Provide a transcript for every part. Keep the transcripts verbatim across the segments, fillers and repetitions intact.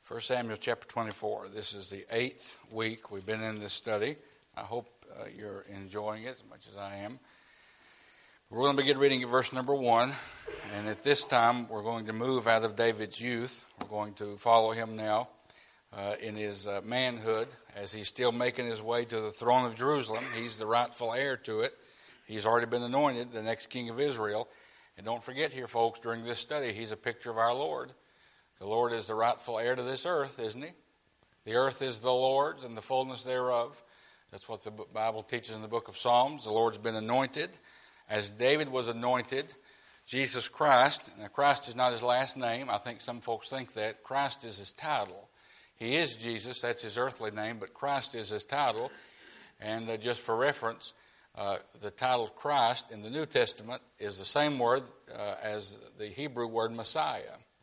First Samuel chapter twenty-four. This is the eighth week we've been in this study. I hope uh, you're enjoying it as much as I am. We're going to begin reading at verse number one. And at this time, we're going to move out of David's youth. We're going to follow him now uh, in his uh, manhood as he's still making his way to the throne of Jerusalem. He's the rightful heir to it. He's already been anointed, the next king of Israel. And don't forget here, folks, during this study, he's a picture of our Lord. The Lord is the rightful heir to this earth, isn't he? The earth is the Lord's and the fullness thereof. That's what the Bible teaches in the book of Psalms. The Lord's been anointed. As David was anointed, Jesus Christ, now Christ is not his last name. I think some folks think that. Christ is his title. He is Jesus, that's his earthly name, but Christ is his title. And uh, just for reference, uh, the title Christ in the New Testament is the same word uh, as the Hebrew word Messiah.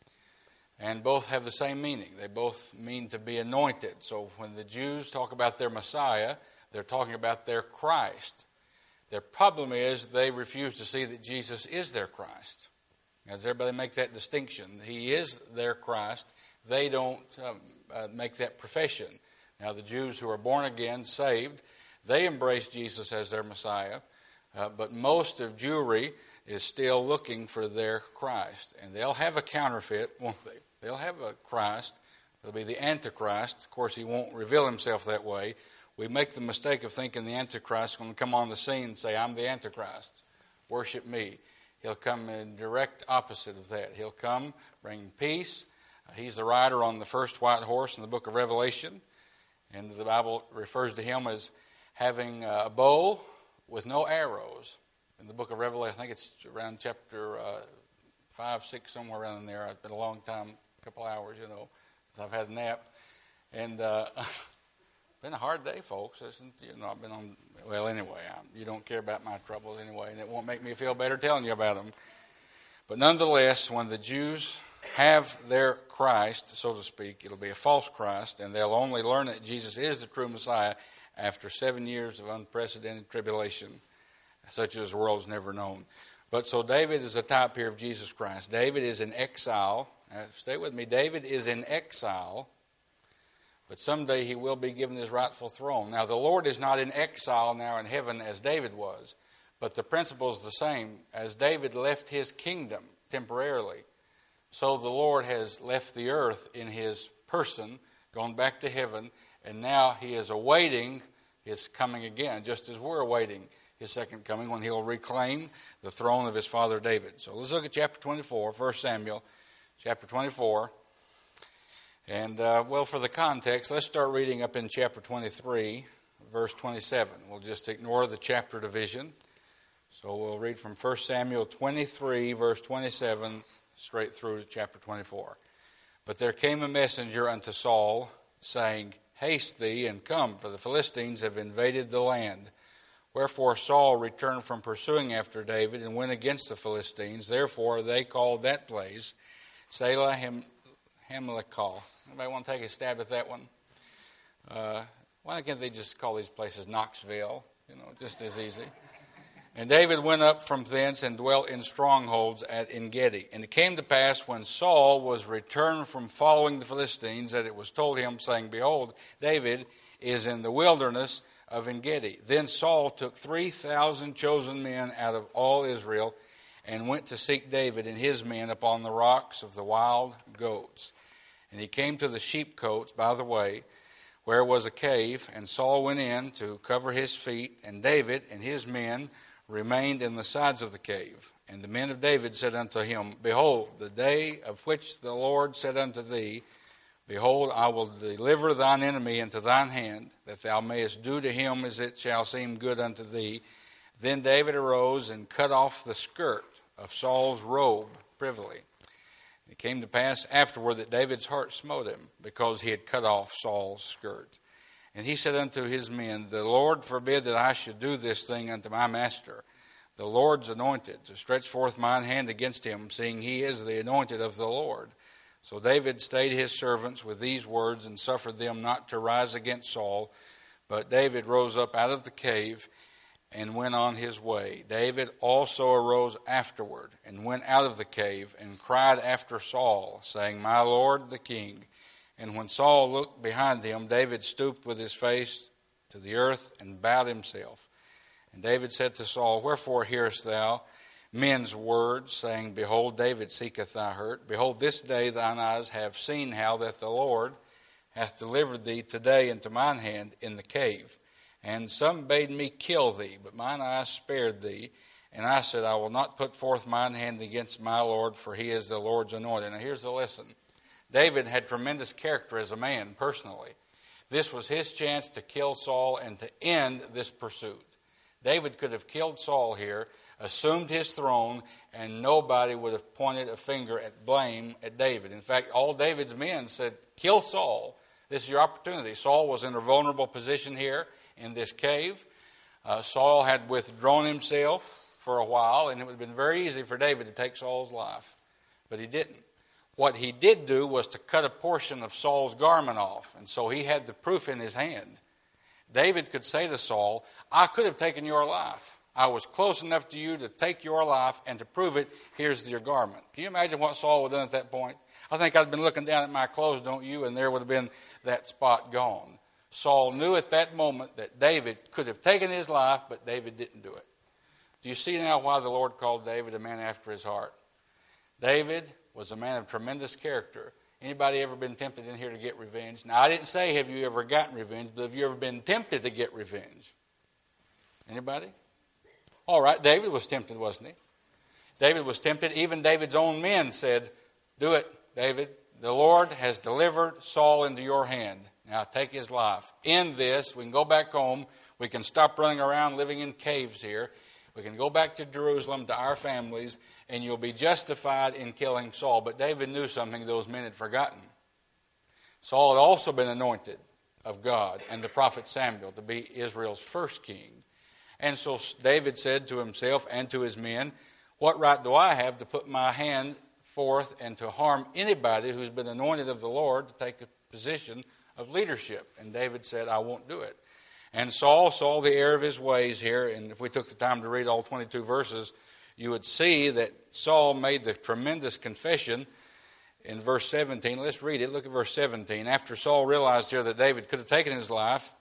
And both have the same meaning. They both mean to be anointed. So when the Jews talk about their Messiah, they're talking about their Christ. Their problem is they refuse to see that Jesus is their Christ. As everybody makes that distinction, he is their Christ. They don't um, uh, make that profession. Now the Jews who are born again, saved, they embrace Jesus as their Messiah. Uh, but most of Jewry is still looking for their Christ. And they'll have a counterfeit, won't they? They'll have a Christ. It'll be the Antichrist. Of course, he won't reveal himself that way. We make the mistake of thinking the Antichrist is going to come on the scene and say, I'm the Antichrist. Worship me. He'll come in direct opposite of that. He'll come bring peace. Uh, he's the rider on the first white horse in the book of Revelation. And the Bible refers to him as having a bow with no arrows. In the book of Revelation, I think it's around chapter uh, five, six, somewhere around in there. It's been a long time. Couple hours, you know, I've had a nap, and uh, been a hard day, folks. Isn't you know I've been on. Well, anyway, I'm, you don't care about my troubles anyway, and it won't make me feel better telling you about them. But nonetheless, when the Jews have their Christ, so to speak, it'll be a false Christ, and they'll only learn that Jesus is the true Messiah after seven years of unprecedented tribulation, such as the world's never known. But so David is a type here of Jesus Christ. David is in exile. Uh, stay with me. David is in exile, but someday he will be given his rightful throne. Now, the Lord is not in exile now in heaven as David was, but the principle is the same. As David left his kingdom temporarily, so the Lord has left the earth in his person, gone back to heaven, and now he is awaiting his coming again, just as we're awaiting his second coming when he'll reclaim the throne of his father David. So let's look at chapter twenty-four, First Samuel. Chapter twenty-four, and uh, well, for the context, let's start reading up in chapter twenty-three, verse twenty-seven. We'll just ignore the chapter division. So we'll read from First Samuel twenty-three, verse twenty-seven, straight through to chapter twenty-four. But there came a messenger unto Saul, saying, Haste thee, and come, for the Philistines have invaded the land. Wherefore Saul returned from pursuing after David, and went against the Philistines. Therefore they called that place Selah Hamlekal. Anybody want to take a stab at that one? Uh, why can't they just call these places Knoxville? You know, just as easy. And David went up from thence and dwelt in strongholds at En-gedi. And it came to pass when Saul was returned from following the Philistines that it was told him, saying, Behold, David is in the wilderness of En-gedi. Then Saul took three thousand chosen men out of all Israel, and went to seek David and his men upon the rocks of the wild goats. And he came to the sheepcotes by the way, where was a cave, and Saul went in to cover his feet, and David and his men remained in the sides of the cave. And the men of David said unto him, Behold, the day of which the Lord said unto thee, Behold, I will deliver thine enemy into thine hand, that thou mayest do to him as it shall seem good unto thee. Then David arose and cut off the skirt of Saul's robe privily. It came to pass afterward that David's heart smote him, because he had cut off Saul's skirt. And he said unto his men, The Lord forbid that I should do this thing unto my master, the Lord's anointed, to stretch forth mine hand against him, seeing he is the anointed of the Lord. So David stayed his servants with these words, and suffered them not to rise against Saul. But David rose up out of the cave, and went on his way. David also arose afterward, and went out of the cave, and cried after Saul, saying, My lord the king. And when Saul looked behind him, David stooped with his face to the earth and bowed himself. And David said to Saul, Wherefore hearest thou men's words, saying, Behold, David seeketh thy hurt. Behold, this day thine eyes have seen how that the Lord hath delivered thee today into mine hand in the cave. And some bade me kill thee, but mine eyes spared thee. And I said, I will not put forth mine hand against my Lord, for he is the Lord's anointed. Now here's the lesson. David had tremendous character as a man, personally. This was his chance to kill Saul and to end this pursuit. David could have killed Saul here, assumed his throne, and nobody would have pointed a finger at blame at David. In fact, all David's men said, kill Saul. This is your opportunity. Saul was in a vulnerable position here in this cave. Uh, Saul had withdrawn himself for a while, and it would have been very easy for David to take Saul's life. But he didn't. What he did do was to cut a portion of Saul's garment off, and so he had the proof in his hand. David could say to Saul, I could have taken your life. I was close enough to you to take your life, and to prove it, here's your garment. Can you imagine what Saul would have done at that point? I think I'd been looking down at my clothes, don't you? And there would have been that spot gone. Saul knew at that moment that David could have taken his life, but David didn't do it. Do you see now why the Lord called David a man after his heart? David was a man of tremendous character. Anybody ever been tempted in here to get revenge? Now, I didn't say have you ever gotten revenge, but have you ever been tempted to get revenge? Anybody? All right, David was tempted, wasn't he? David was tempted. Even David's own men said, do it, David. The Lord has delivered Saul into your hand. Now take his life. In this, we can go back home. We can stop running around living in caves here. We can go back to Jerusalem, to our families, and you'll be justified in killing Saul. But David knew something those men had forgotten. Saul had also been anointed of God and the prophet Samuel to be Israel's first king. And so David said to himself and to his men, what right do I have to put my hand forth and to harm anybody who's been anointed of the Lord to take a position of leadership? And David said, I won't do it. And Saul saw the error of his ways here, and if we took the time to read all twenty-two verses, you would see that Saul made the tremendous confession in verse seventeen. Let's read it. Look at verse seventeen. After Saul realized here that David could have taken his life,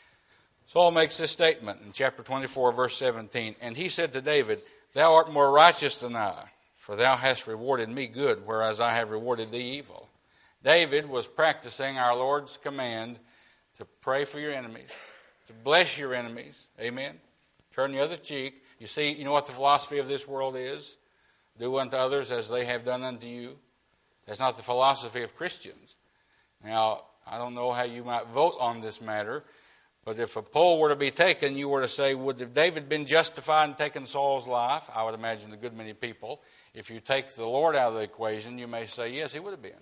Saul makes this statement in chapter twenty-four, verse seventeen. And he said to David, Thou art more righteous than I, for thou hast rewarded me good, whereas I have rewarded thee evil. David was practicing our Lord's command to pray for your enemies, to bless your enemies. Amen. Turn the other cheek. You see, you know what the philosophy of this world is? Do unto others as they have done unto you. That's not the philosophy of Christians. Now, I don't know how you might vote on this matter, but if a poll were to be taken, you were to say, would have David been justified in taking Saul's life? I would imagine a good many people. If you take the Lord out of the equation, you may say, yes, he would have been.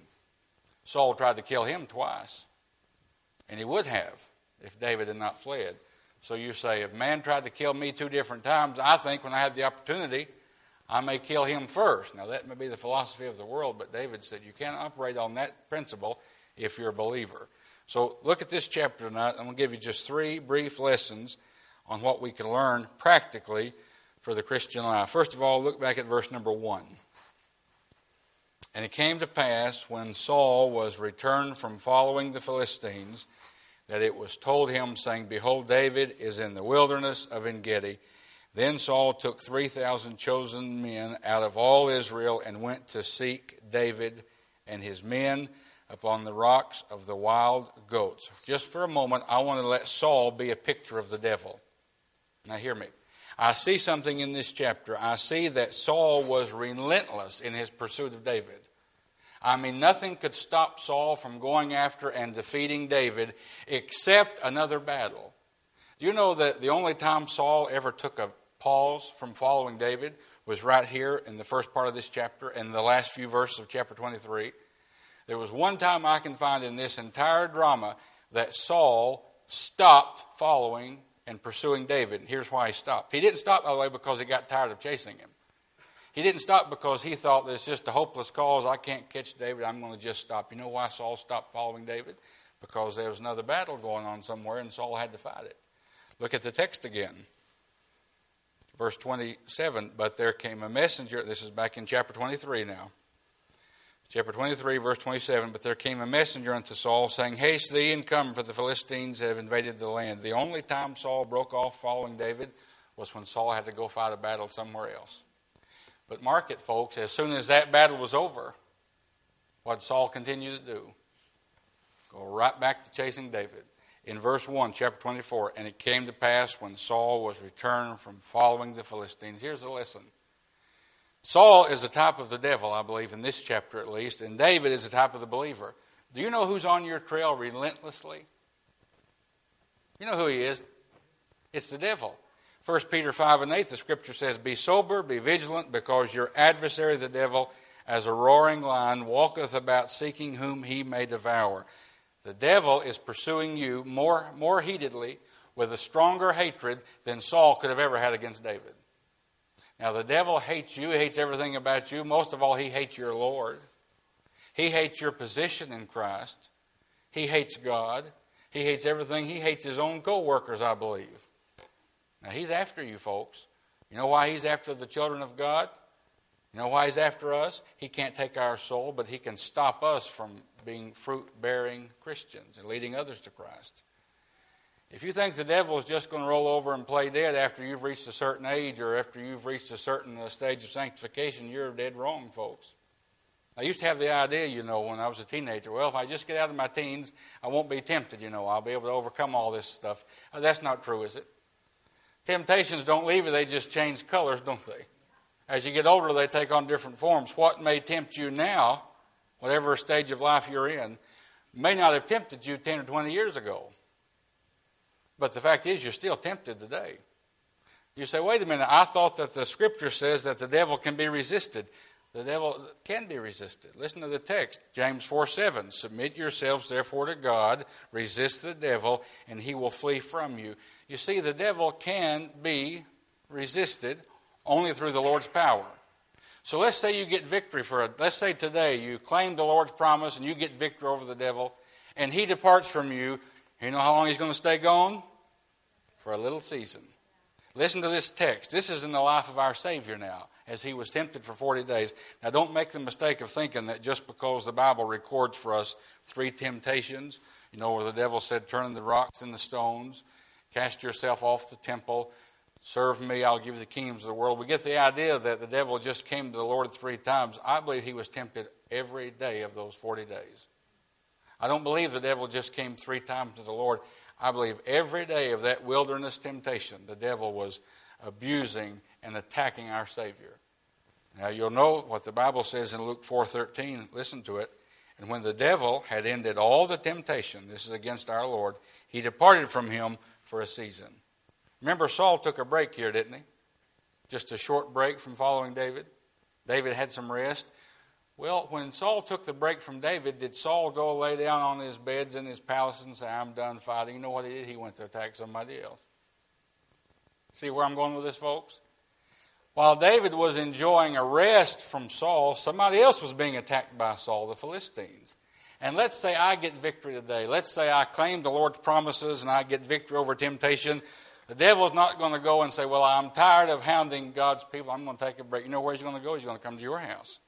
Saul tried to kill him twice, and he would have if David had not fled. So you say, if man tried to kill me two different times, I think when I had the opportunity, I may kill him first. Now, that may be the philosophy of the world, but David said you can't operate on that principle if you're a believer. So look at this chapter tonight. I'm going to give you just three brief lessons on what we can learn practically for the Christian life. First of all, look back at verse number one. And it came to pass when Saul was returned from following the Philistines, that it was told him, saying, Behold, David is in the wilderness of En-gedi. Then Saul took three thousand chosen men out of all Israel and went to seek David and his men upon the rocks of the wild goats. Just for a moment, I want to let Saul be a picture of the devil. Now hear me. I see something in this chapter. I see that Saul was relentless in his pursuit of David. I mean, nothing could stop Saul from going after and defeating David except another battle. Do you know that the only time Saul ever took a pause from following David was right here in the first part of this chapter and the last few verses of chapter twenty-three? There was one time I can find in this entire drama that Saul stopped following and pursuing David. And here's why he stopped. He didn't stop, by the way, because he got tired of chasing him. He didn't stop because he thought that it's just a hopeless cause. I can't catch David. I'm going to just stop. You know why Saul stopped following David? Because there was another battle going on somewhere and Saul had to fight it. Look at the text again. Verse twenty-seven, but there came a messenger. This is back in chapter twenty-three now. Chapter twenty-three, verse twenty-seven, but there came a messenger unto Saul, saying, Haste thee and come, for the Philistines have invaded the land. The only time Saul broke off following David was when Saul had to go fight a battle somewhere else. But mark it, folks, as soon as that battle was over, what did Saul continue to do? Go right back to chasing David. In verse one, chapter twenty-four, and it came to pass when Saul was returned from following the Philistines. Here's the lesson. Saul is a type of the devil, I believe, in this chapter at least, and David is a type of the believer. Do you know who's on your trail relentlessly? You know who he is? It's the devil. First Peter five and eight, the scripture says, Be sober, be vigilant, because your adversary the devil, as a roaring lion, walketh about seeking whom he may devour. The devil is pursuing you more, more heatedly with a stronger hatred than Saul could have ever had against David. Now, the devil hates you. He hates everything about you. Most of all, he hates your Lord. He hates your position in Christ. He hates God. He hates everything. He hates his own co-workers, I believe. Now, he's after you, folks. You know why he's after the children of God? You know why he's after us? He can't take our soul, but he can stop us from being fruit-bearing Christians and leading others to Christ. If you think the devil is just going to roll over and play dead after you've reached a certain age or after you've reached a certain stage of sanctification, you're dead wrong, folks. I used to have the idea, you know, when I was a teenager, well, if I just get out of my teens, I won't be tempted, you know. I'll be able to overcome all this stuff. Uh, that's not true, is it? Temptations don't leave you. They just change colors, don't they? As you get older, they take on different forms. What may tempt you now, whatever stage of life you're in, may not have tempted you ten or twenty years ago. But the fact is, you're still tempted today. You say, wait a minute, I thought that the scripture says that the devil can be resisted. The devil can be resisted. Listen to the text, James four seven. Submit yourselves therefore to God, resist the devil, and he will flee from you. You see, the devil can be resisted only through the Lord's power. So let's say you get victory for it. Let's say today you claim the Lord's promise and you get victory over the devil, and he departs from you. You know how long he's going to stay gone? For a little season. Listen to this text. This is in the life of our Savior now, as he was tempted for forty days. Now, don't make the mistake of thinking that just because the Bible records for us three temptations, you know, where the devil said, turn the rocks into stones, cast yourself off the temple, serve me, I'll give you the kingdoms of the world. We get the idea that the devil just came to the Lord three times. I believe he was tempted every day of those forty days. I don't believe the devil just came three times to the Lord. I believe every day of that wilderness temptation, the devil was abusing and attacking our Savior. Now, you'll know what the Bible says in Luke four thirteen. Listen to it. And when the devil had ended all the temptation, this is against our Lord, he departed from him for a season. Remember, Saul took a break here, didn't he? Just a short break from following David. David had some rest. Well, when Saul took the break from David, did Saul go lay down on his beds in his palace and say, I'm done fighting? You know what he did? He went to attack somebody else. See where I'm going with this, folks? While David was enjoying a rest from Saul, somebody else was being attacked by Saul, the Philistines. And let's say I get victory today. Let's say I claim the Lord's promises and I get victory over temptation. The devil's not going to go and say, well, I'm tired of hounding God's people. I'm going to take a break. You know where he's going to go? He's going to come to your house.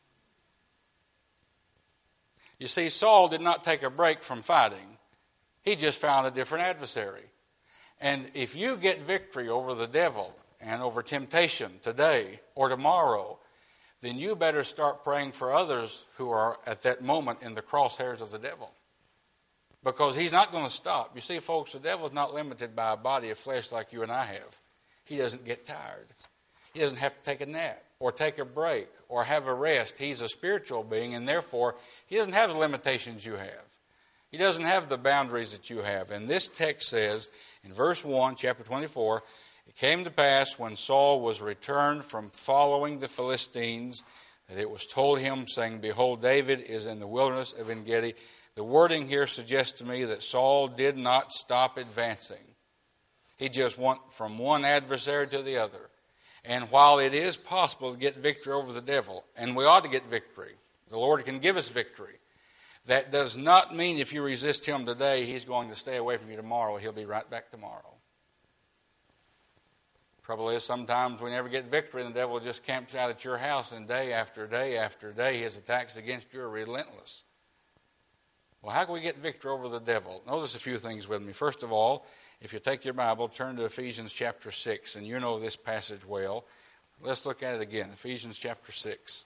You see, Saul did not take a break from fighting. He just found a different adversary. And if you get victory over the devil and over temptation today or tomorrow, then you better start praying for others who are at that moment in the crosshairs of the devil. Because he's not going to stop. You see, folks, the devil is not limited by a body of flesh like you and I have. He doesn't get tired. He doesn't have to take a nap or take a break or have a rest. He's a spiritual being, and therefore he doesn't have the limitations you have. He doesn't have the boundaries that you have. And this text says in verse one, chapter twenty-four, it came to pass when Saul was returned from following the Philistines that it was told him, saying, Behold, David is in the wilderness of En-gedi. The wording here suggests to me that Saul did not stop advancing. He just went from one adversary to the other. And while it is possible to get victory over the devil, and we ought to get victory, the Lord can give us victory, that does not mean if you resist him today, he's going to stay away from you tomorrow. He'll be right back tomorrow. Trouble is, sometimes we never get victory, and the devil just camps out at your house, and day after day after day, his attacks against you are relentless. Well, how can we get victory over the devil? Notice a few things with me. First of all, if you take your Bible, turn to Ephesians chapter six, and you know this passage well. Let's look at it again. Ephesians chapter six.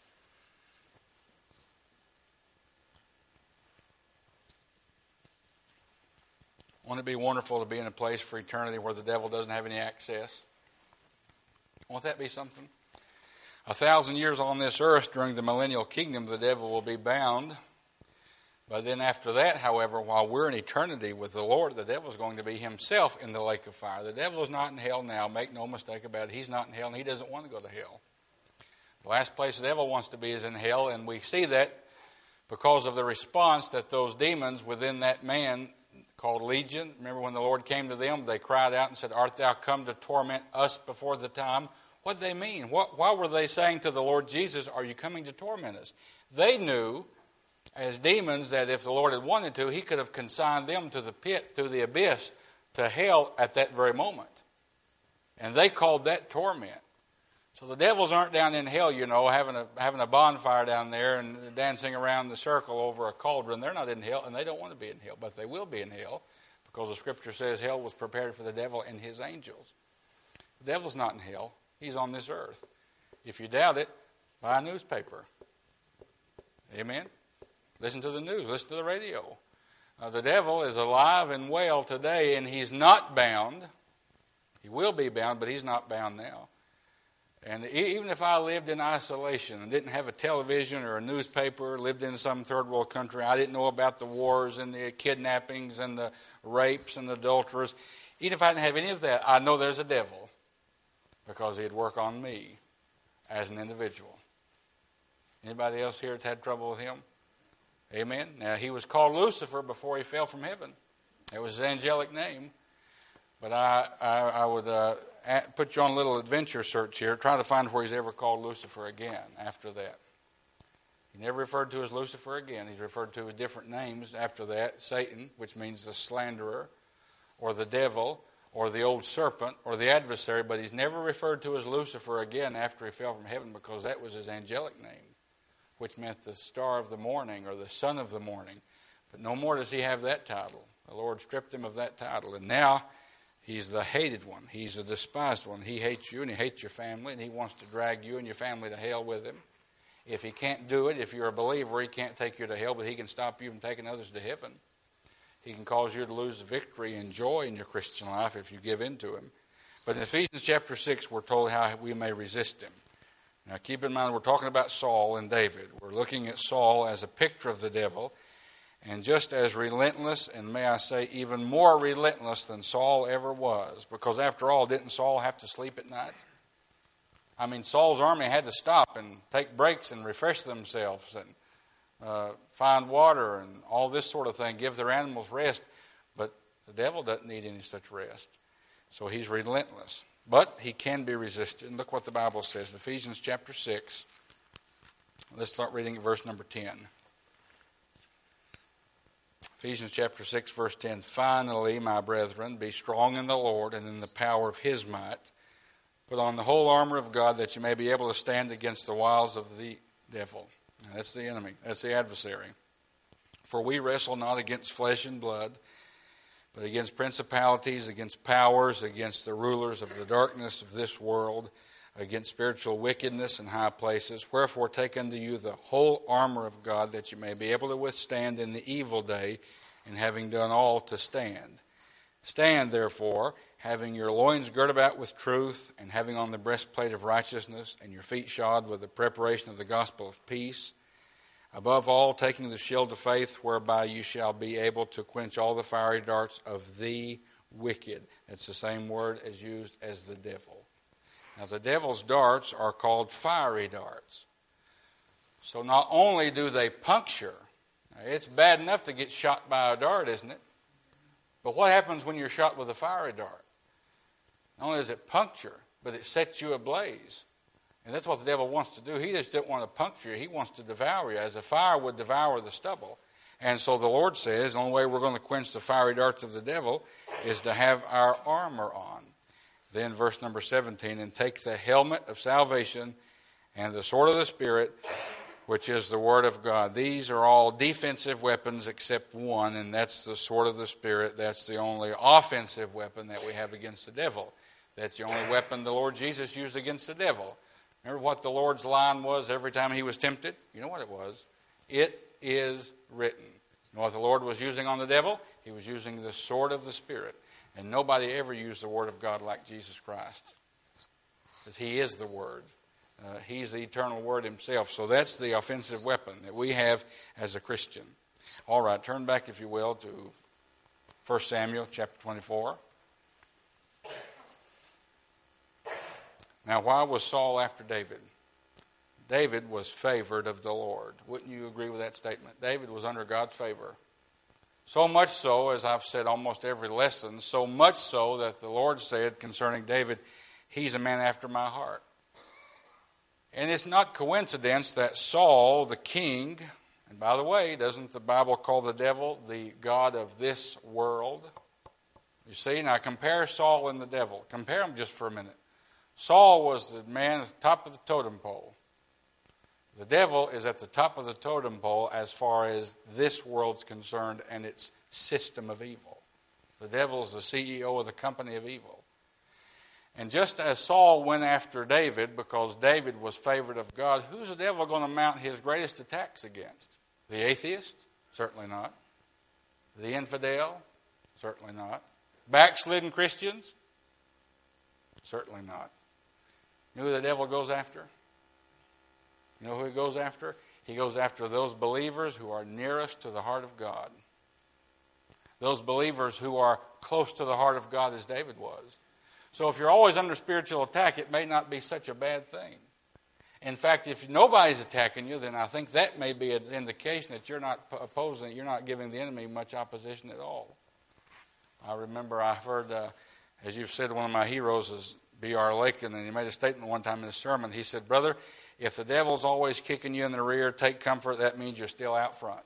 Won't it be wonderful to be in a place for eternity where the devil doesn't have any access? Won't that be something? A thousand years on this earth during the millennial kingdom, the devil will be bound. But then after that, however, while we're in eternity with the Lord, the devil is going to be himself in the lake of fire. The devil is not in hell now. Make no mistake about it. He's not in hell, and he doesn't want to go to hell. The last place the devil wants to be is in hell, and we see that because of the response that those demons within that man called Legion. Remember when the Lord came to them, they cried out and said, "Art thou come to torment us before the time?" What did they mean? What, why were they saying to the Lord Jesus, "Are you coming to torment us?" They knew as demons that if the Lord had wanted to, he could have consigned them to the pit, to the abyss, to hell at that very moment. And they called that torment. So the devils aren't down in hell, you know, having a having a bonfire down there and dancing around the circle over a cauldron. They're not in hell, and they don't want to be in hell, but they will be in hell because the Scripture says hell was prepared for the devil and his angels. The devil's not in hell. He's on this earth. If you doubt it, buy a newspaper. Amen? Listen to the news. Listen to the radio. Uh, the devil is alive and well today, and he's not bound. He will be bound, but he's not bound now. And even if I lived in isolation and didn't have a television or a newspaper, lived in some third world country, I didn't know about the wars and the kidnappings and the rapes and the adulterers, even if I didn't have any of that, I know there's a devil because he'd work on me as an individual. Anybody else here that's had trouble with him? Amen. Now, he was called Lucifer before he fell from heaven. It was his angelic name. But I, I, I would uh, put you on a little adventure search here, trying to find where he's ever called Lucifer again after that. He never referred to as Lucifer again. He's referred to with different names after that. Satan, which means the slanderer, or the devil, or the old serpent, or the adversary. But he's never referred to as Lucifer again after he fell from heaven because that was his angelic name, which meant the star of the morning or the son of the morning. But no more does he have that title. The Lord stripped him of that title. And now he's the hated one. He's the despised one. He hates you and he hates your family, and he wants to drag you and your family to hell with him. If he can't do it, if you're a believer, he can't take you to hell, but he can stop you from taking others to heaven. He can cause you to lose the victory and joy in your Christian life if you give in to him. But in Ephesians chapter six, we're told how we may resist him. Now keep in mind, we're talking about Saul and David. We're looking at Saul as a picture of the devil, and just as relentless, and may I say even more relentless than Saul ever was. Because after all, didn't Saul have to sleep at night? I mean, Saul's army had to stop and take breaks and refresh themselves and uh, find water and all this sort of thing, give their animals rest. But the devil doesn't need any such rest. So he's relentless. But he can be resisted. And look what the Bible says. Ephesians chapter six. Let's start reading at verse number ten. Ephesians chapter six, verse ten. Finally, my brethren, be strong in the Lord and in the power of his might. Put on the whole armor of God that you may be able to stand against the wiles of the devil. Now, that's the enemy. That's the adversary. For we wrestle not against flesh and blood, but against principalities, against powers, against the rulers of the darkness of this world, against spiritual wickedness in high places. Wherefore take unto you the whole armor of God, that you may be able to withstand in the evil day, and having done all, to stand. Stand, therefore, having your loins girt about with truth, and having on the breastplate of righteousness, and your feet shod with the preparation of the gospel of peace. Above all, taking the shield of faith, whereby you shall be able to quench all the fiery darts of the wicked. That's the same word as used as the devil. Now, the devil's darts are called fiery darts. So not only do they puncture, it's bad enough to get shot by a dart, isn't it? But what happens when you're shot with a fiery dart? Not only does it puncture, but it sets you ablaze. And that's what the devil wants to do. He just doesn't want to puncture you. He wants to devour you, as a fire would devour the stubble. And so the Lord says the only way we're going to quench the fiery darts of the devil is to have our armor on. Then verse number seventeen, and take the helmet of salvation and the sword of the Spirit, which is the Word of God. These are all defensive weapons except one, and that's the sword of the Spirit. That's the only offensive weapon that we have against the devil. That's the only weapon the Lord Jesus used against the devil. Remember what the Lord's line was every time he was tempted? You know what it was? It is written. You know what the Lord was using on the devil? He was using the sword of the Spirit. And nobody ever used the Word of God like Jesus Christ. Because he is the Word. Uh, he's the eternal Word himself. So that's the offensive weapon that we have as a Christian. All right, turn back, if you will, to First Samuel chapter twenty-four. Now, why was Saul after David? David was favored of the Lord. Wouldn't you agree with that statement? David was under God's favor. So much so, as I've said almost every lesson, so much so that the Lord said concerning David, he's a man after my heart. And it's not coincidence that Saul, the king, and by the way, doesn't the Bible call the devil the god of this world? You see, now compare Saul and the devil. Compare them just for a minute. Saul was the man at the top of the totem pole. The devil is at the top of the totem pole as far as this world's concerned and its system of evil. The devil is the C E O of the company of evil. And just as Saul went after David because David was favored of God, who's the devil going to mount his greatest attacks against? The atheist? Certainly not. The infidel? Certainly not. Backslidden Christians? Certainly not. You know who the devil goes after? You know who he goes after? He goes after those believers who are nearest to the heart of God. Those believers who are close to the heart of God as David was. So if you're always under spiritual attack, it may not be such a bad thing. In fact, if nobody's attacking you, then I think that may be an indication that you're not opposing, you're not giving the enemy much opposition at all. I remember I've heard, uh, as you've said, one of my heroes is B R Lakin, and he made a statement one time in a sermon. He said, brother, if the devil's always kicking you in the rear, take comfort. That means you're still out front.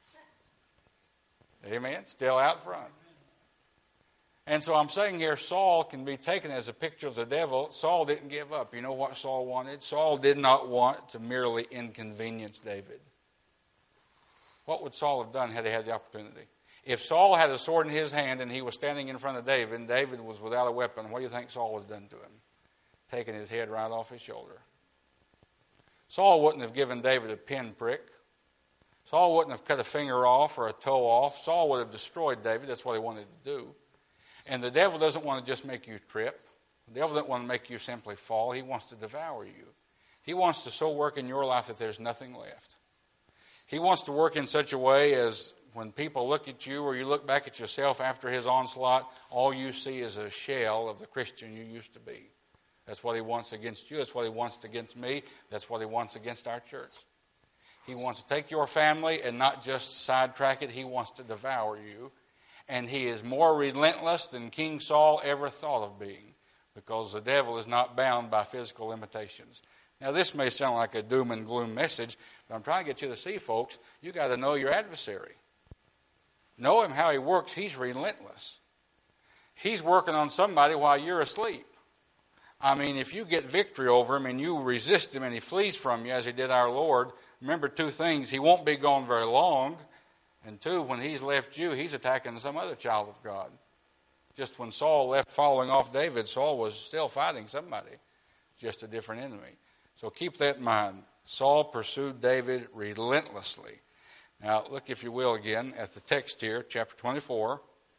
Amen? Still out front. And so I'm saying here, Saul can be taken as a picture of the devil. Saul didn't give up. You know what Saul wanted? Saul did not want to merely inconvenience David. What would Saul have done had he had the opportunity? If Saul had a sword in his hand and he was standing in front of David and David was without a weapon, what do you think Saul would have done to him? Taken his head right off his shoulder. Saul wouldn't have given David a pin prick. Saul wouldn't have cut a finger off or a toe off. Saul would have destroyed David. That's what he wanted to do. And the devil doesn't want to just make you trip. The devil doesn't want to make you simply fall. He wants to devour you. He wants to so work in your life that there's nothing left. He wants to work in such a way as when people look at you or you look back at yourself after his onslaught, all you see is a shell of the Christian you used to be. That's what he wants against you. That's what he wants against me. That's what he wants against our church. He wants to take your family and not just sidetrack it. He wants to devour you. And he is more relentless than King Saul ever thought of being, because the devil is not bound by physical limitations. Now, this may sound like a doom and gloom message, but I'm trying to get you to see, folks, you got to know your adversary. Know him how he works. He's relentless. He's working on somebody while you're asleep. I mean, if you get victory over him and you resist him and he flees from you as he did our Lord, remember two things. He won't be gone very long. And two, when he's left you, he's attacking some other child of God. Just when Saul left following off David, Saul was still fighting somebody. Just a different enemy. So keep that in mind. Saul pursued David relentlessly. Now, look, if you will, again, at the text here, chapter twenty-four.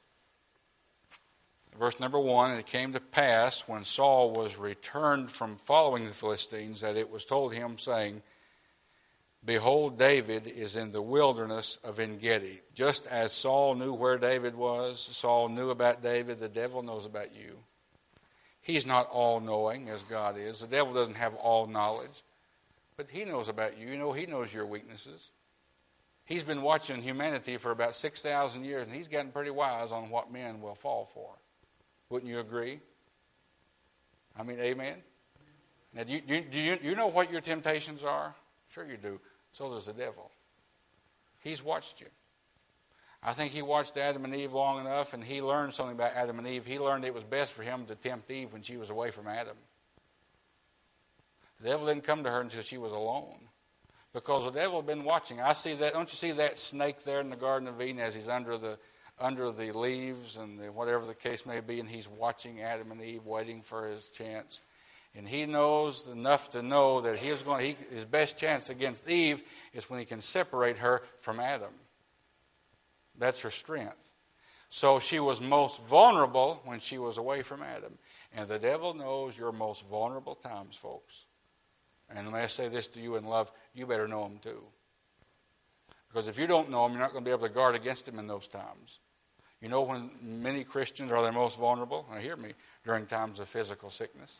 Verse number one, and it came to pass when Saul was returned from following the Philistines that it was told him, saying, behold, David is in the wilderness of En-gedi. Just as Saul knew where David was, Saul knew about David, the devil knows about you. He's not all-knowing as God is. The devil doesn't have all knowledge, but he knows about you. You know, he knows your weaknesses. He's been watching humanity for about six thousand years, and he's gotten pretty wise on what men will fall for. Wouldn't you agree? I mean, amen? Now, do you, do you, do you, you know what your temptations are? Sure you do. So does the devil. He's watched you. I think he watched Adam and Eve long enough, and he learned something about Adam and Eve. He learned it was best for him to tempt Eve when she was away from Adam. The devil didn't come to her until she was alone. Because the devil had been watching. I see that. Don't you see that snake there in the Garden of Eden as he's under the under the leaves and the, whatever the case may be, and he's watching Adam and Eve, waiting for his chance. And he knows enough to know that he is going. He, his best chance against Eve is when he can separate her from Adam. That's her strength. So she was most vulnerable when she was away from Adam. And the devil knows your most vulnerable times, folks. And may I say this to you in love, you better know him too. Because if you don't know him, you're not going to be able to guard against him in those times. You know when many Christians are their most vulnerable? Now hear me, during times of physical sickness.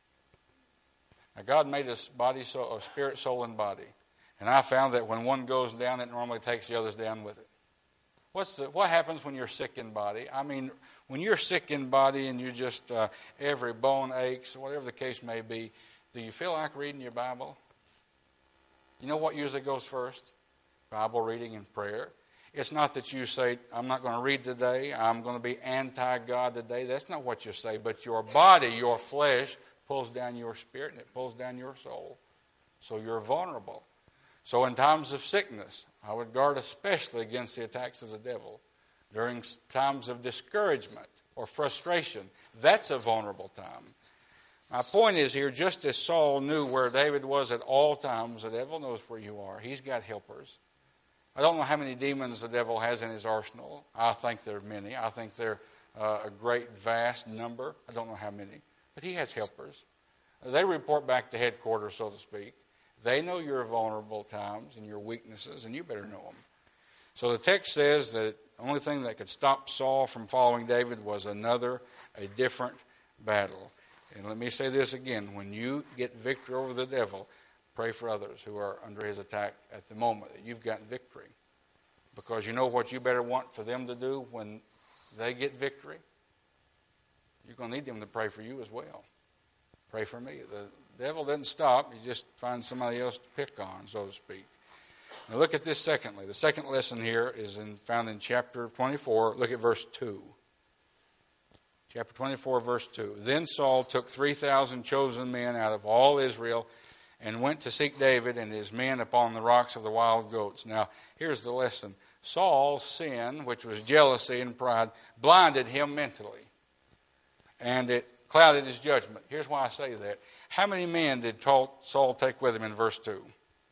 Now God made us body, soul, a spirit, soul, and body. And I found that when one goes down, it normally takes the others down with it. What's the, what happens when you're sick in body? I mean, when you're sick in body and you just, uh, every bone aches, whatever the case may be, do you feel like reading your Bible? You know what usually goes first? Bible reading and prayer. It's not that you say, I'm not going to read today, I'm going to be anti-God today. That's not what you say. But your body, your flesh, pulls down your spirit and it pulls down your soul. So you're vulnerable. So in times of sickness, I would guard especially against the attacks of the devil. During times of discouragement or frustration, that's a vulnerable time. My point is here, just as Saul knew where David was at all times, the devil knows where you are. He's got helpers. I don't know how many demons the devil has in his arsenal. I think there are many. I think they're uh, a great, vast number. I don't know how many. But he has helpers. They report back to headquarters, so to speak. They know your vulnerable times and your weaknesses, and you better know them. So the text says that the only thing that could stop Saul from following David was another, a different battle. And let me say this again. When you get victory over the devil, pray for others who are under his attack at the moment that you've gotten victory. Because you know what you better want for them to do when they get victory? You're going to need them to pray for you as well. Pray for me. The devil doesn't stop. He just finds somebody else to pick on, so to speak. Now look at this secondly. The second lesson here is in, found in chapter twenty-four. Look at verse two. Chapter twenty-four, verse two. Then Saul took three thousand chosen men out of all Israel and went to seek David and his men upon the rocks of the wild goats. Now, here's the lesson. Saul's sin, which was jealousy and pride, blinded him mentally. And it clouded his judgment. Here's why I say that. How many men did Saul take with him in verse two?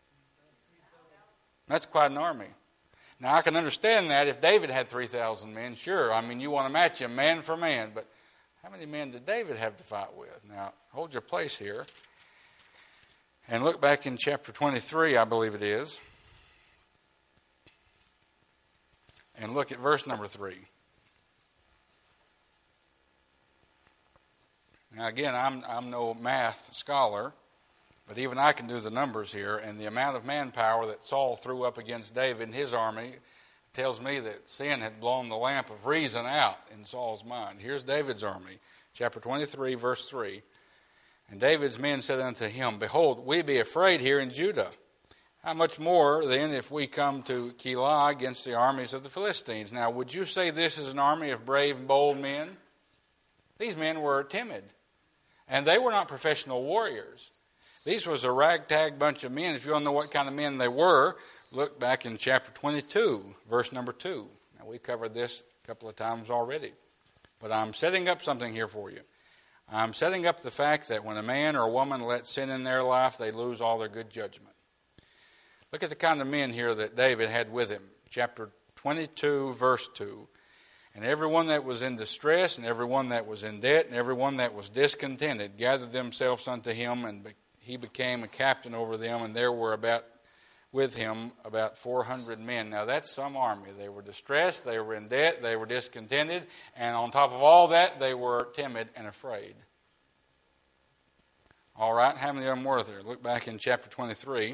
That's quite an army. Now, I can understand that if David had three thousand men, sure. I mean, you want to match him man for man. But how many men did David have to fight with? Now, hold your place here. And look back in chapter twenty-three, I believe it is. And look at verse number three. Now, again, I'm, I'm no math scholar. But even I can do the numbers here, and the amount of manpower that Saul threw up against David and his army tells me that sin had blown the lamp of reason out in Saul's mind. Here's David's army, chapter twenty-three, verse three. And David's men said unto him, Behold, we be afraid here in Judah. How much more then if we come to Keilah against the armies of the Philistines? Now, would you say this is an army of brave and bold men? These men were timid, and they were not professional warriors. These was a ragtag bunch of men. If you want to know what kind of men they were, look back in chapter twenty-two, verse number two. Now, we covered this a couple of times already. But I'm setting up something here for you. I'm setting up the fact that when a man or a woman lets sin in their life, they lose all their good judgment. Look at the kind of men here that David had with him. Chapter twenty-two, verse two. And everyone that was in distress, and everyone that was in debt, and everyone that was discontented gathered themselves unto him, and be- he became a captain over them, and there were about with him about four hundred men. Now that's some army. They were distressed, they were in debt, they were discontented, and on top of all that, they were timid and afraid. All right, how many of them were there? Look back in chapter twenty-three.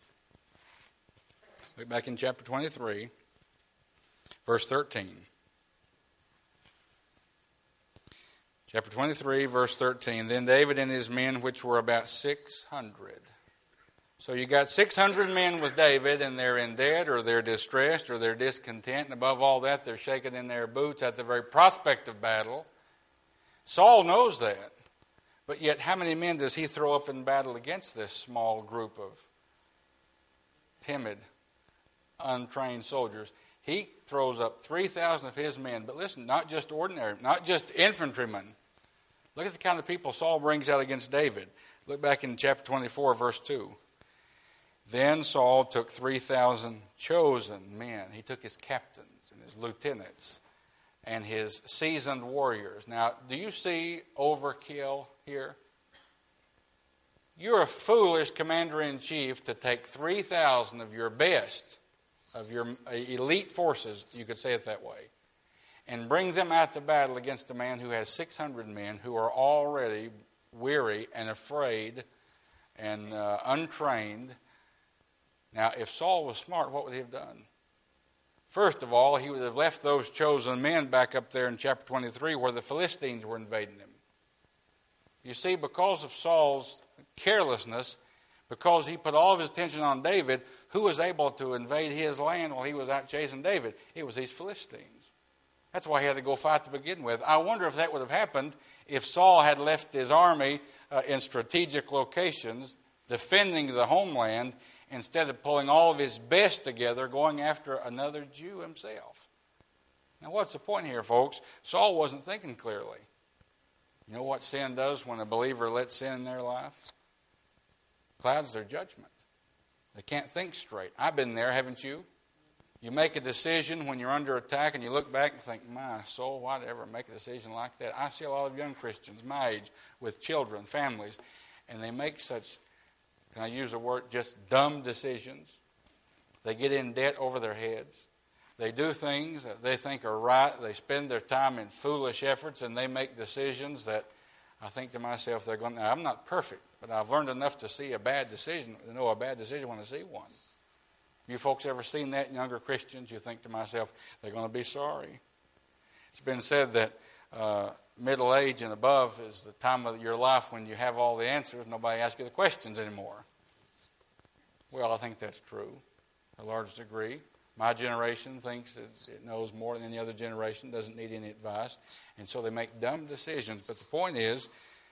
Look back in chapter twenty-three, verse thirteen. Chapter twenty-three, verse thirteen. Then David and his men, which were about six hundred. So you got six hundred men with David, and they're in debt, or they're distressed, or they're discontent, and above all that, they're shaking in their boots at the very prospect of battle. Saul knows that. But yet, how many men does he throw up in battle against this small group of timid, untrained soldiers? He throws up three thousand of his men. But listen, not just ordinary, not just infantrymen. Look at the kind of people Saul brings out against David. Look back in chapter twenty-four, verse two. Then Saul took three thousand chosen men. He took his captains and his lieutenants and his seasoned warriors. Now, do you see overkill here? You're a foolish commander-in-chief to take three thousand of your best, of your elite forces, you could say it that way, and bring them out to battle against a man who has six hundred men who are already weary and afraid and uh, untrained. Now, if Saul was smart, what would he have done? First of all, he would have left those chosen men back up there in chapter twenty-three where the Philistines were invading him. You see, because of Saul's carelessness, because he put all of his attention on David, who was able to invade his land while he was out chasing David? It was these Philistines. That's why he had to go fight to begin with. I wonder if that would have happened if Saul had left his army uh, in strategic locations, defending the homeland, instead of pulling all of his best together, going after another Jew himself. Now, what's the point here, folks? Saul wasn't thinking clearly. You know what sin does when a believer lets sin in their life? Clouds their judgment. They can't think straight. I've been there, haven't you? You make a decision when you're under attack and you look back and think, my soul, why did I ever make a decision like that? I see a lot of young Christians my age with children, families, and they make such, can I use the word, just dumb decisions. They get in debt over their heads. They do things that they think are right. They spend their time in foolish efforts, and they make decisions that I think to myself, they're going, now, I'm not perfect, but I've learned enough to see a bad decision, to know a bad decision when I see one. You folks ever seen that in younger Christians? You think to myself, they're going to be sorry. It's been said that uh, middle age and above is the time of your life when you have all the answers. Nobody asks you the questions anymore. Well, I think that's true to a large degree. My generation thinks it knows more than any other generation, doesn't need any advice, and so they make dumb decisions. But the point is,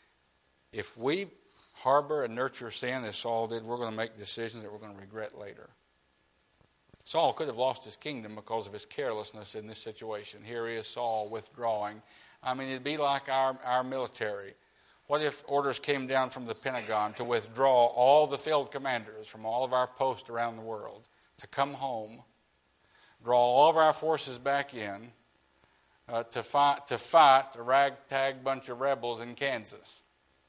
if we harbor and nurture sin as Saul did, we're going to make decisions that we're going to regret later. Saul could have lost his kingdom because of his carelessness in this situation. Here is Saul withdrawing. I mean, it'd be like our, our military. What if orders came down from the Pentagon to withdraw all the field commanders from all of our posts around the world, to come home, draw all of our forces back in, uh, to fight to fight a ragtag bunch of rebels in Kansas?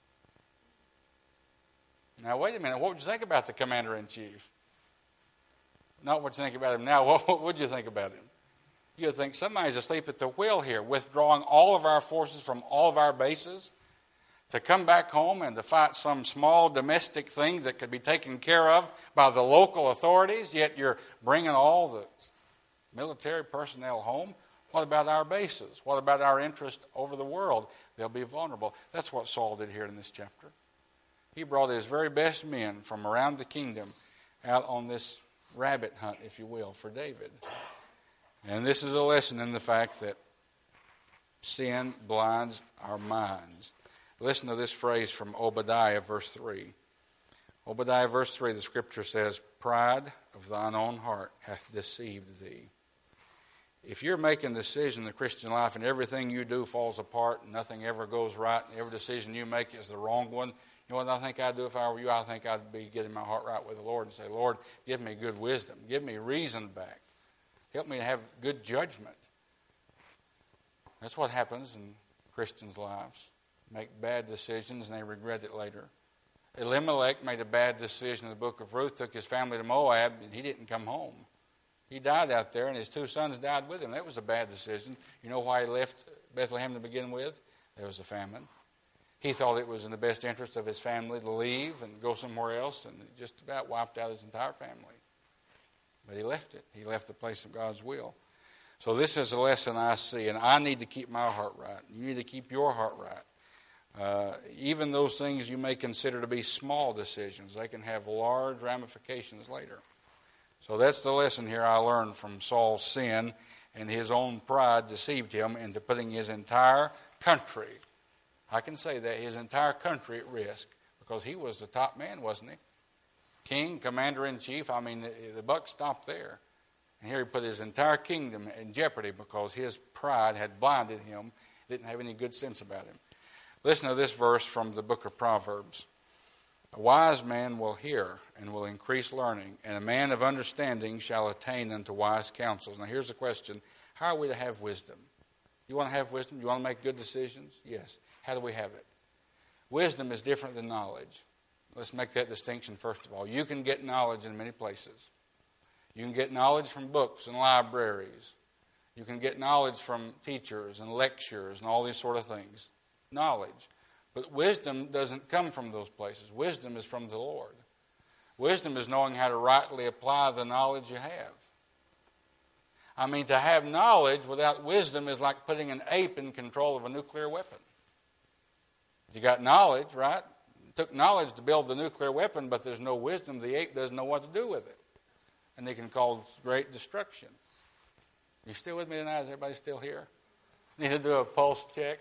Now, wait a minute. What would you think about the commander-in-chief? Not what you think about him now. What would you think about him? You'd think somebody's asleep at the wheel here, withdrawing all of our forces from all of our bases to come back home and to fight some small domestic thing that could be taken care of by the local authorities, yet you're bringing all the military personnel home. What about our bases? What about our interest over the world? They'll be vulnerable. That's what Saul did here in this chapter. He brought his very best men from around the kingdom out on this rabbit hunt, if you will, for David. And this is a lesson in the fact that sin blinds our minds. Listen to this phrase from Obadiah, verse three. Obadiah, verse three, the scripture says, "Pride of thine own heart hath deceived thee." If you're making a decision in the Christian life and everything you do falls apart and nothing ever goes right and every decision you make is the wrong one, you know what I think I'd do if I were you? I think I'd be getting my heart right with the Lord and say, Lord, give me good wisdom. Give me reason back. Help me to have good judgment. That's what happens in Christians' lives. Make bad decisions and they regret it later. Elimelech made a bad decision in the book of Ruth, took his family to Moab, and he didn't come home. He died out there, and his two sons died with him. That was a bad decision. You know why he left Bethlehem to begin with? There was a famine. He thought it was in the best interest of his family to leave and go somewhere else, and it just about wiped out his entire family. But he left it. He left the place of God's will. So this is a lesson I see, and I need to keep my heart right. You need to keep your heart right. Uh, even those things you may consider to be small decisions, they can have large ramifications later. So that's the lesson here I learned from Saul's sin, and his own pride deceived him into putting his entire country, I can say that, his entire country at risk, because he was the top man, wasn't he? King, commander-in-chief, I mean, the, the buck stopped there. And here he put his entire kingdom in jeopardy because his pride had blinded him, didn't have any good sense about him. Listen to this verse from the book of Proverbs. A wise man will hear and will increase learning, and a man of understanding shall attain unto wise counsels. Now here's the question. How are we to have wisdom? You want to have wisdom? You want to make good decisions? Yes. How do we have it? Wisdom is different than knowledge. Let's make that distinction first of all. You can get knowledge in many places. You can get knowledge from books and libraries. You can get knowledge from teachers and lectures and all these sort of things. Knowledge. But wisdom doesn't come from those places. Wisdom is from the Lord. Wisdom is knowing how to rightly apply the knowledge you have. I mean, to have knowledge without wisdom is like putting an ape in control of a nuclear weapon. You got knowledge, right? It took knowledge to build the nuclear weapon, but there's no wisdom. The ape doesn't know what to do with it. And they can cause great destruction. You still with me tonight? Is everybody still here? Need to do a pulse check?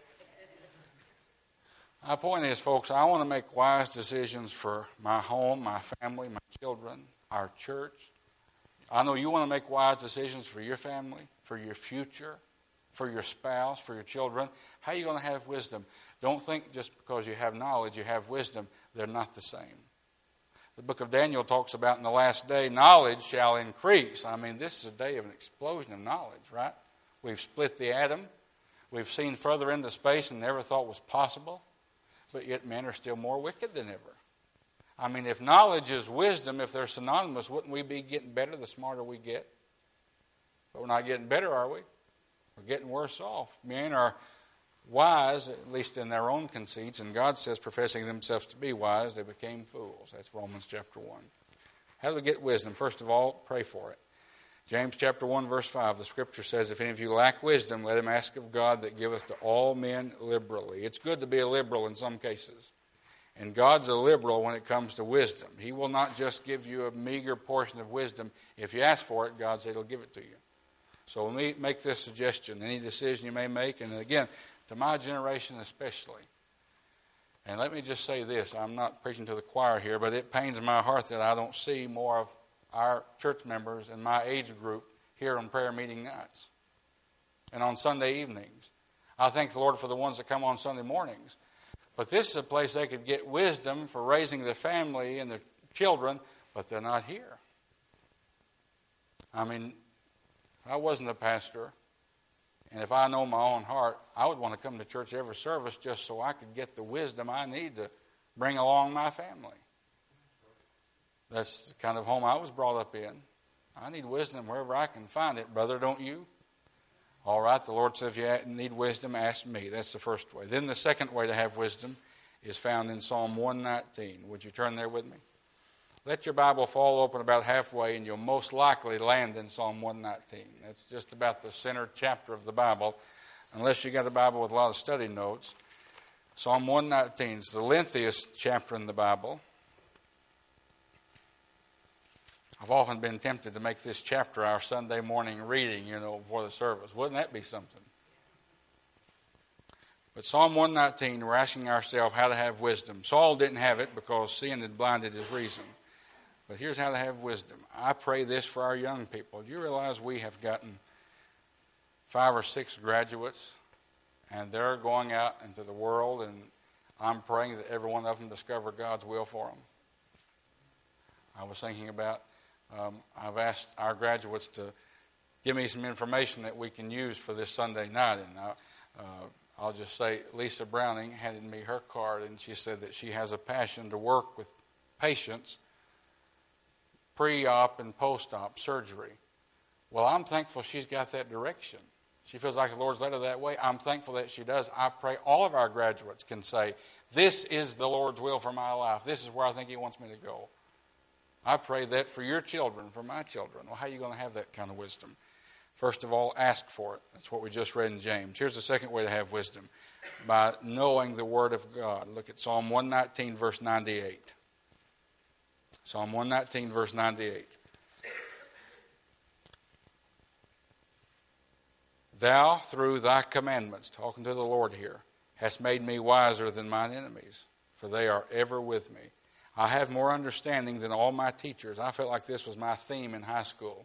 My point is, folks, I want to make wise decisions for my home, my family, my children, our church. I know you want to make wise decisions for your family, for your future, for your spouse, for your children. How are you going to have wisdom? Don't think just because you have knowledge, you have wisdom. They're not the same. The book of Daniel talks about in the last day, knowledge shall increase. I mean, this is a day of an explosion of knowledge, right? We've split the atom. We've seen further into space than never thought was possible. But yet men are still more wicked than ever. I mean, if knowledge is wisdom, if they're synonymous, wouldn't we be getting better the smarter we get? But we're not getting better, are we? We're getting worse off. Men are wise, at least in their own conceits, and God says, professing themselves to be wise, they became fools. That's Romans chapter one. How do we get wisdom? First of all, pray for it. James chapter one, verse five, the scripture says, if any of you lack wisdom, let him ask of God that giveth to all men liberally. It's good to be a liberal in some cases. And God's a liberal when it comes to wisdom. He will not just give you a meager portion of wisdom. If you ask for it, God said he'll give it to you. So let me make this suggestion. Any decision you may make, and again, to my generation especially. And let me just say this. I'm not preaching to the choir here, but it pains my heart that I don't see more of our church members in my age group here on prayer meeting nights and on Sunday evenings. I thank the Lord for the ones that come on Sunday mornings. But this is a place they could get wisdom for raising their family and their children, but they're not here. I mean, if I wasn't a pastor, and if I know my own heart, I would want to come to church every service just so I could get the wisdom I need to bring along my family. That's the kind of home I was brought up in. I need wisdom wherever I can find it. Brother, don't you? All right, the Lord said if you need wisdom, ask me. That's the first way. Then the second way to have wisdom is found in Psalm one nineteen. Would you turn there with me? Let your Bible fall open about halfway, and you'll most likely land in Psalm one nineteen. That's just about the center chapter of the Bible, unless you got a Bible with a lot of study notes. Psalm one nineteen is the lengthiest chapter in the Bible. I've often been tempted to make this chapter our Sunday morning reading, you know, before the service. Wouldn't that be something? But Psalm one nineteen, we're asking ourselves how to have wisdom. Saul didn't have it because sin had blinded his reason. But here's how to have wisdom. I pray this for our young people. Do you realize we have gotten five or six graduates, and they're going out into the world, and I'm praying that every one of them discover God's will for them? I was thinking about Um, I've asked our graduates to give me some information that we can use for this Sunday night. And I, uh, I'll just say Lisa Browning handed me her card, and she said that she has a passion to work with patients pre-op and post-op surgery. Well, I'm thankful she's got that direction. She feels like the Lord's led her that way. I'm thankful that she does. I pray all of our graduates can say, this is the Lord's will for my life. This is where I think he wants me to go. I pray that for your children, for my children. Well, how are you going to have that kind of wisdom? First of all, ask for it. That's what we just read in James. Here's the second way to have wisdom. By knowing the Word of God. Look at Psalm one nineteen, verse ninety-eight. Psalm one nineteen, verse ninety-eight. Thou, through thy commandments, talking to the Lord here, hast made me wiser than mine enemies, for they are ever with me. I have more understanding than all my teachers. I felt like this was my theme in high school.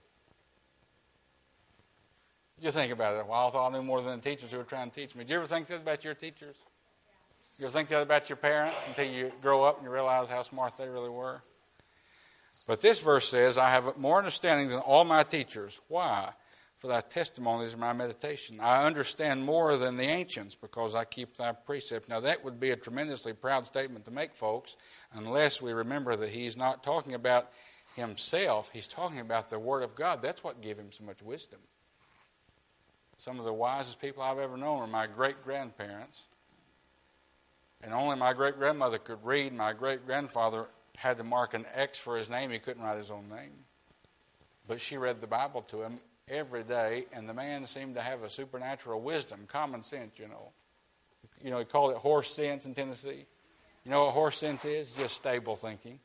You think about it. Well, I thought I knew more than the teachers who were trying to teach me. Did you ever think that about your teachers? You ever think that about your parents until you grow up and you realize how smart they really were? But this verse says, I have more understanding than all my teachers. Why? For thy testimonies are my meditation. I understand more than the ancients because I keep thy precepts. Now that would be a tremendously proud statement to make, folks, unless we remember that he's not talking about himself. He's talking about the Word of God. That's what gave him so much wisdom. Some of the wisest people I've ever known are my great-grandparents. And only my great-grandmother could read. My great-grandfather had to mark an X for his name. He couldn't write his own name. But she read the Bible to him every day, and the man seemed to have a supernatural wisdom, common sense, you know. You know, he called it horse sense in Tennessee. You know what horse sense is? Just stable thinking.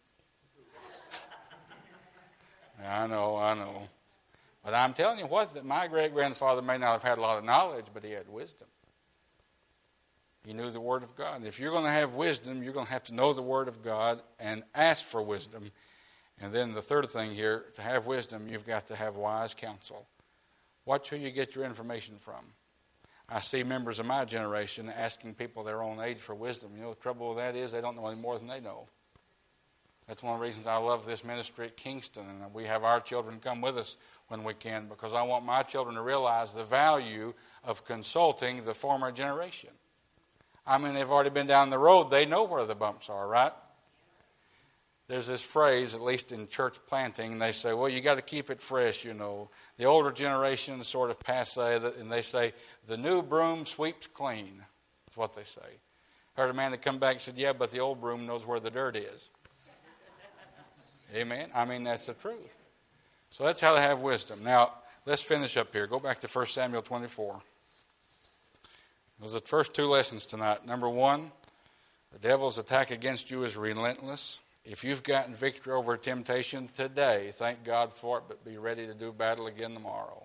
I know, I know. But I'm telling you what, that my great-grandfather may not have had a lot of knowledge, but he had wisdom. He knew the Word of God. And if you're going to have wisdom, you're going to have to know the Word of God and ask for wisdom. And then the third thing here, to have wisdom, you've got to have wise counsel. Watch who you get your information from. I see members of my generation asking people their own age for wisdom. You know, the trouble with that is they don't know any more than they know. That's one of the reasons I love this ministry at Kingston, and we have our children come with us when we can, because I want my children to realize the value of consulting the former generation. I mean, they've already been down the road. They know where the bumps are, right? There's this phrase, at least in church planting, they say, well, you got to keep it fresh, you know. The older generation is sort of passé, and they say, the new broom sweeps clean. That's what they say. Heard a man that come back and said, yeah, but the old broom knows where the dirt is. Amen? I mean, that's the truth. So that's how to have wisdom. Now, let's finish up here. Go back to First Samuel twenty-four. Those are the first two lessons tonight. Number one, the devil's attack against you is relentless. If you've gotten victory over temptation today, thank God for it, but be ready to do battle again tomorrow.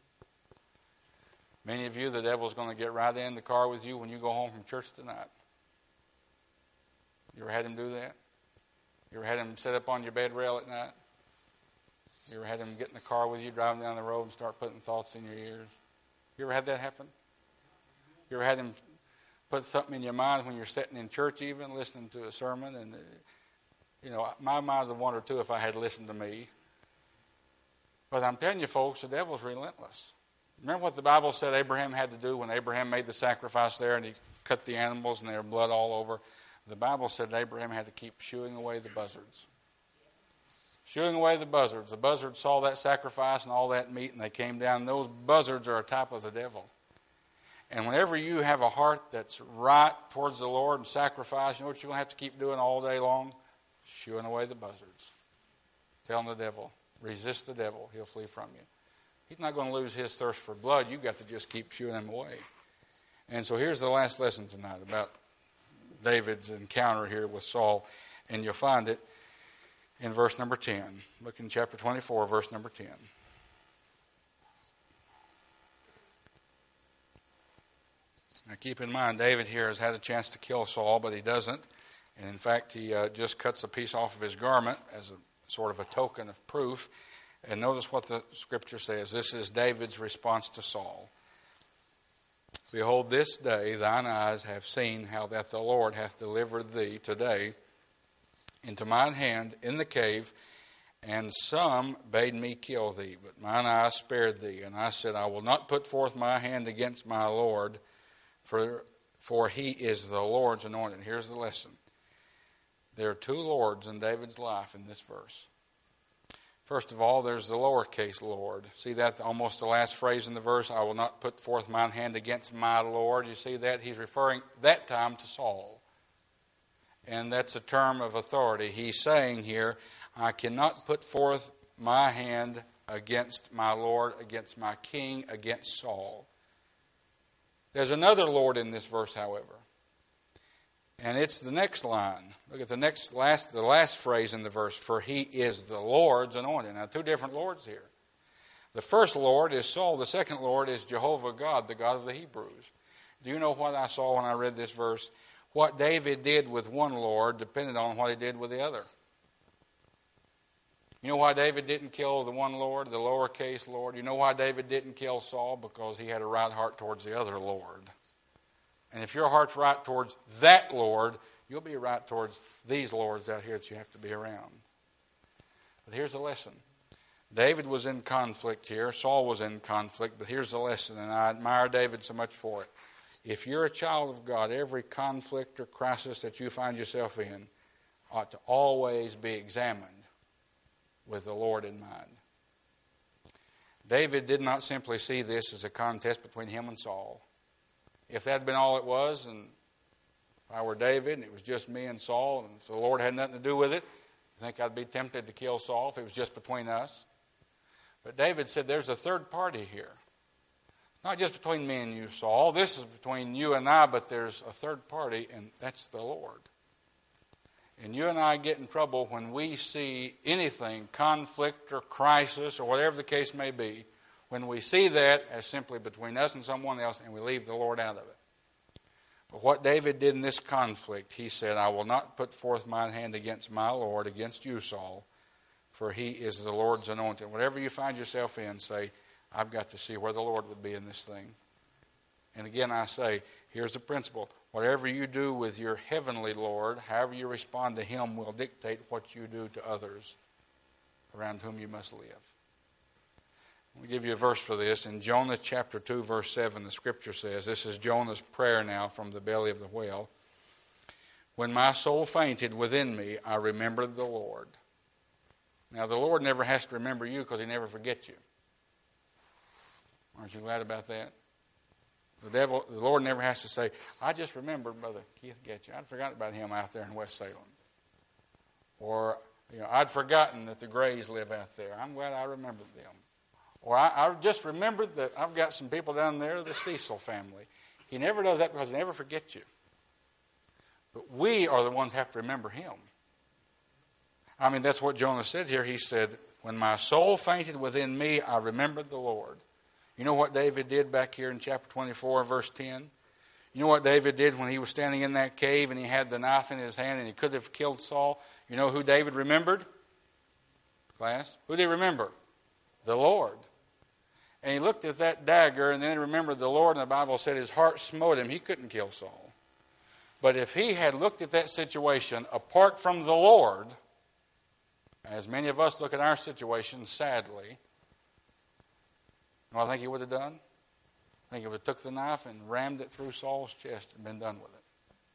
Many of you, the devil's going to get right in the car with you when you go home from church tonight. You ever had him do that? You ever had him sit up on your bed rail at night? You ever had him get in the car with you, driving down the road, and start putting thoughts in your ears? You ever had that happen? You ever had him put something in your mind when you're sitting in church even, listening to a sermon? And, you know, my mind would wander too if I had listened to me. But I'm telling you, folks, the devil's relentless. Remember what the Bible said Abraham had to do when Abraham made the sacrifice there and he cut the animals and there was blood all over? The Bible said Abraham had to keep shooing away the buzzards. Shooing away the buzzards. The buzzards saw that sacrifice and all that meat, and they came down. And those buzzards are a type of the devil. And whenever you have a heart that's right towards the Lord and sacrifice, you know what you're going to have to keep doing all day long? Shooing away the buzzards. Telling the devil, resist the devil, he'll flee from you. He's not going to lose his thirst for blood. You've got to just keep shooing him away. And so here's the last lesson tonight about David's encounter here with Saul, and you'll find it in verse number ten. Look in chapter twenty-four, verse number ten. Now keep in mind, David here has had a chance to kill Saul, but he doesn't. And in fact, he uh, just cuts a piece off of his garment as a sort of a token of proof. And notice what the scripture says. This is David's response to Saul. Behold, this day thine eyes have seen how that the Lord hath delivered thee today into mine hand in the cave, and some bade me kill thee, but mine eyes spared thee. And I said, I will not put forth my hand against my Lord, for, for he is the Lord's anointed. Here's the lesson. There are two Lords in David's life in this verse. First of all, there's the lowercase Lord. See that almost the last phrase in the verse, I will not put forth mine hand against my Lord. You see that? He's referring that time to Saul. And that's a term of authority. He's saying here, I cannot put forth my hand against my Lord, against my king, against Saul. There's another Lord in this verse, however. And it's the next line. Look at the next last the last phrase in the verse. For he is the Lord's anointed. Now, two different Lords here. The first Lord is Saul. The second Lord is Jehovah God, the God of the Hebrews. Do you know what I saw when I read this verse? What David did with one Lord depended on what he did with the other. You know why David didn't kill the one Lord, the lowercase Lord? You know why David didn't kill Saul? Because he had a right heart towards the other Lord. And if your heart's right towards that Lord, you'll be right towards these lords out here that you have to be around. But here's the lesson. David was in conflict here. Saul was in conflict. But here's the lesson, and I admire David so much for it. If you're a child of God, every conflict or crisis that you find yourself in ought to always be examined with the Lord in mind. David did not simply see this as a contest between him and Saul. If that had been all it was, and if I were David and it was just me and Saul, and if the Lord had nothing to do with it, I think I'd be tempted to kill Saul if it was just between us. But David said there's a third party here. Not just between me and you, Saul. This is between you and I, but there's a third party, and that's the Lord. And you and I get in trouble when we see anything, conflict or crisis or whatever the case may be, when we see that as simply between us and someone else and we leave the Lord out of it. But what David did in this conflict, he said, I will not put forth mine hand against my Lord, against you, Saul, for he is the Lord's anointed. Whatever you find yourself in, say, I've got to see where the Lord would be in this thing. And again, I say, here's the principle. Whatever you do with your heavenly Lord, however you respond to him will dictate what you do to others around whom you must live. I'll give you a verse for this. In Jonah chapter two, verse seven, the scripture says, this is Jonah's prayer now from the belly of the whale. When my soul fainted within me, I remembered the Lord. Now, the Lord never has to remember you because he never forgets you. Aren't you glad about that? The devil, the Lord never has to say, I just remembered Brother Keith Getcher. I'd forgotten about him out there in West Salem. Or, you know, I'd forgotten that the Grays live out there. I'm glad I remembered them. Or I, I just remembered that I've got some people down there, the Cecil family. He never does that because he never forgets you. But we are the ones who have to remember him. I mean, that's what Jonah said here. He said, when my soul fainted within me, I remembered the Lord. You know what David did back here in chapter twenty-four, verse ten? You know what David did when he was standing in that cave and he had the knife in his hand and he could have killed Saul? You know who David remembered? Class? Who did he remember? The Lord. And he looked at that dagger and then he remembered the Lord, and the Bible said his heart smote him. He couldn't kill Saul. But if he had looked at that situation apart from the Lord, as many of us look at our situation, sadly, you know what I think he would have done? I think he would have took the knife and rammed it through Saul's chest and been done with it.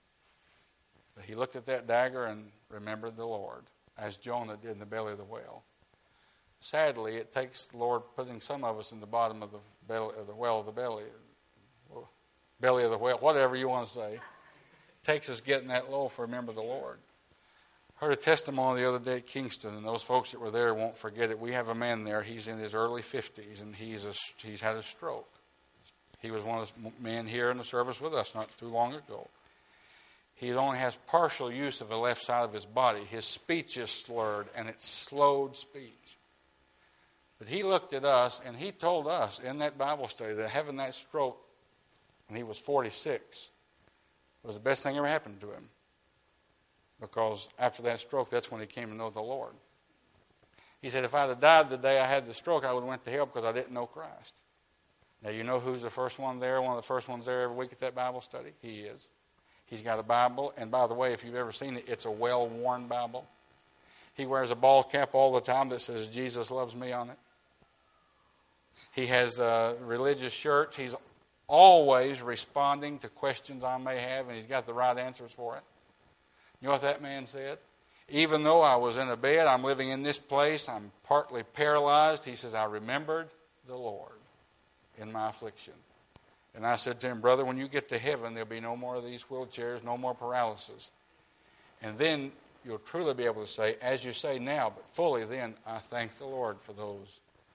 But he looked at that dagger and remembered the Lord, as Jonah did in the belly of the whale. Sadly, it takes the Lord putting some of us in the bottom of the belly of the well of the belly, belly of the whale, whatever you want to say. It takes us getting that low for remember the Lord. Heard a testimony the other day at Kingston, and those folks that were there won't forget it. We have a man there. He's in his early fifties, and he's a, he's had a stroke. He was one of the men here in the service with us not too long ago. He only has partial use of the left side of his body. His speech is slurred, and it's slowed speech. But he looked at us, and he told us in that Bible study that having that stroke when he was forty-six was the best thing ever happened to him. Because after that stroke, that's when he came to know the Lord. He said, if I'd have died the day I had the stroke, I would have went to hell because I didn't know Christ. Now, you know who's the first one there? One of the first ones there every week at that Bible study? He is. He's got a Bible. And by the way, if you've ever seen it, it's a well-worn Bible. He wears a bald cap all the time that says, Jesus loves me on it. He has uh, religious shirts. He's always responding to questions I may have, and he's got the right answers for it. You know what that man said? Even though I was in a bed, I'm living in this place, I'm partly paralyzed, he says, I remembered the Lord in my affliction. And I said to him, brother, when you get to heaven, there'll be no more of these wheelchairs, no more paralysis. And then you'll truly be able to say, as you say now, but fully then, I thank the Lord for those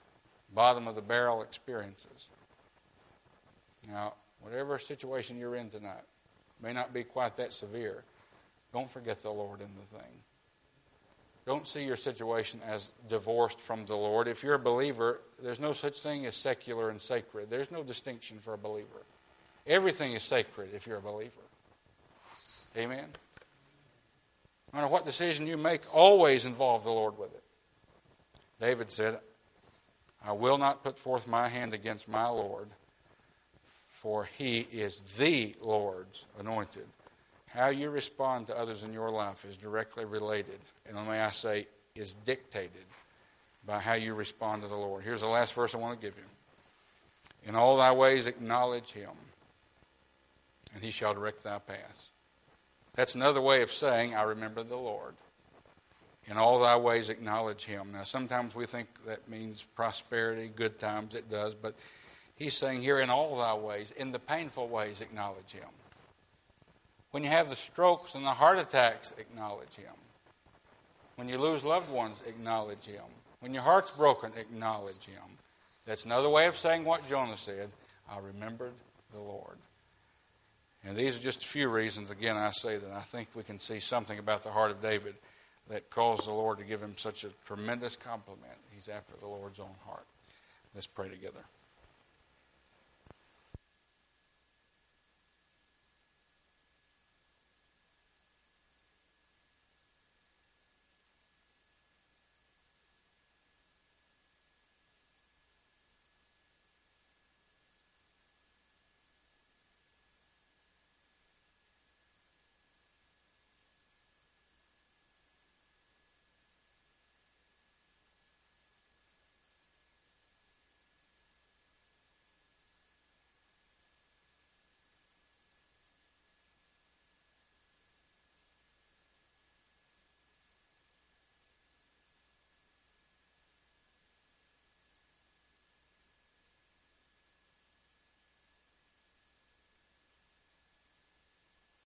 bottom of the barrel experiences. Now, whatever situation you're in tonight, may not be quite that severe, don't forget the Lord in the thing. Don't see your situation as divorced from the Lord. If you're a believer, there's no such thing as secular and sacred. There's no distinction for a believer. Everything is sacred if you're a believer. Amen? No matter what decision you make, always involve the Lord with it. David said, I will not put forth my hand against my Lord, for he is the Lord's anointed. How you respond to others in your life is directly related, and may I say, is dictated by how you respond to the Lord. Here's the last verse I want to give you. In all thy ways acknowledge him, and he shall direct thy paths. That's another way of saying, I remember the Lord. In all thy ways acknowledge him. Now, sometimes we think that means prosperity, good times, it does, but he's saying here, in all thy ways, in the painful ways, acknowledge him. When you have the strokes and the heart attacks, acknowledge him. When you lose loved ones, acknowledge him. When your heart's broken, acknowledge him. That's another way of saying what Jonah said, I remembered the Lord. And these are just a few reasons, again, I say that I think we can see something about the heart of David that caused the Lord to give him such a tremendous compliment. He's after the Lord's own heart. Let's pray together.